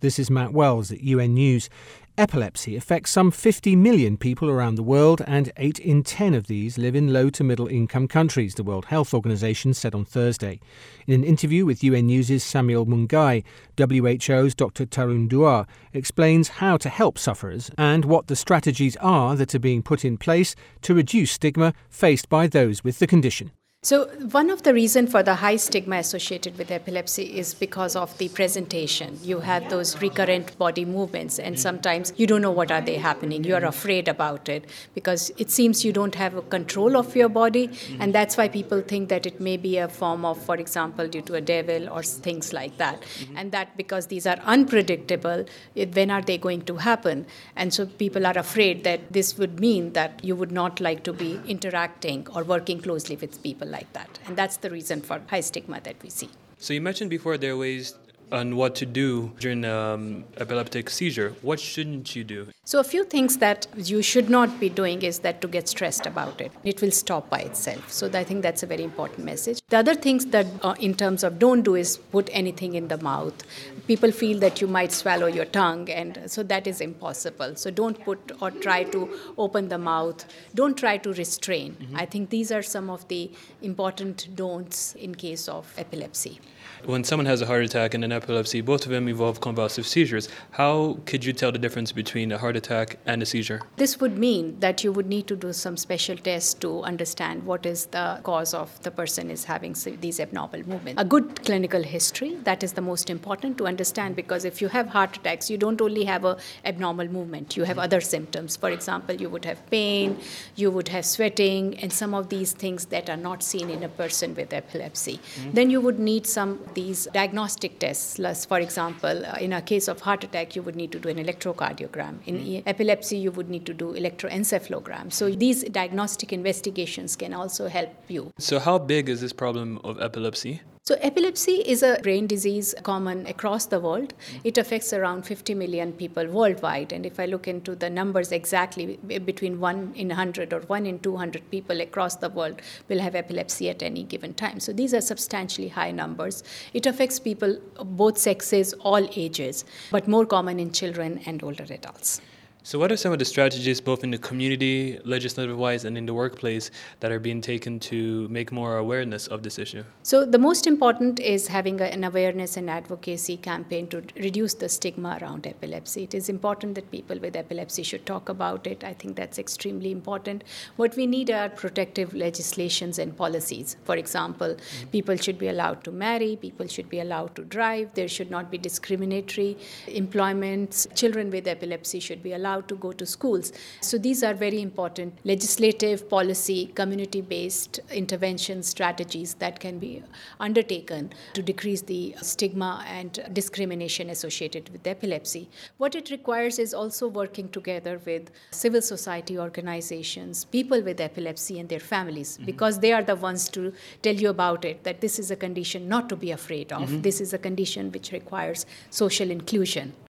This is Matt Wells at UN News. Epilepsy affects some 50 million people around the world, and 8 in 10 of these live in low to middle income countries, the World Health Organization said on Thursday. In an interview with UN News' Samuel Mungai, WHO's Dr. Tarun Dua explains how to help sufferers and what the strategies are that are being put in place to reduce stigma faced by those with the condition. So one of the reasons for the high stigma associated with epilepsy is because of the presentation. You have those recurrent body movements, and sometimes you don't know what are they happening. You are afraid about it because it seems you don't have a control of your body, and that's why people think that it may be a form of, for example, due to a devil or things like that. And that because these are unpredictable, when are they going to happen? And so people are afraid that this would mean that you would not like to be interacting or working closely with people like that. And that's the reason for high stigma that we see. So you mentioned before there are ways on what to do during epileptic seizure. What shouldn't you do? So a few things that you should not be doing is that to get stressed about it. It will stop by itself. So I think that's a very important message. The other things that in terms of don't do is put anything in the mouth. People feel that you might swallow your tongue, and so that is impossible. So don't put or try to open the mouth. Don't try to restrain. I think these are some of the important don'ts in case of epilepsy. When someone has a heart attack and an epilepsy, both of them involve convulsive seizures. How could you tell the difference between a heart attack and a seizure? This would mean that you would need to do some special tests to understand what is the cause of the person is having these abnormal movements. A good clinical history, that is the most important to understand, because if you have heart attacks, you don't only have a abnormal movement, you have other symptoms. For example, you would have pain, you would have sweating, and some of these things that are not seen in a person with epilepsy. Then you would need some these diagnostic tests. For example, in a case of heart attack, you would need to do an electrocardiogram. In epilepsy, you would need to do electroencephalogram. So these diagnostic investigations can also help you. So how big is this problem of epilepsy? So epilepsy is a brain disease common across the world. It affects around 50 million people worldwide. And if I look into the numbers exactly, between 1 in 100 or 1 in 200 people across the world will have epilepsy at any given time. So these are substantially high numbers. It affects people of both sexes, all ages, but more common in children and older adults. So what are some of the strategies, both in the community, legislative-wise, and in the workplace, that are being taken to make more awareness of this issue? So the most important is having an awareness and advocacy campaign to reduce the stigma around epilepsy. It is important that people with epilepsy should talk about it. I think that's extremely important. What we need are protective legislations and policies. For example, people should be allowed to marry, people should be allowed to drive, there should not be discriminatory employments. Children with epilepsy should be allowed to go to schools. So these are very important legislative, policy, community-based intervention strategies that can be undertaken to decrease the stigma and discrimination associated with epilepsy. What it requires is also working together with civil society organizations, people with epilepsy and their families, because they are the ones to tell you about it, that this is a condition not to be afraid of. This is a condition which requires social inclusion.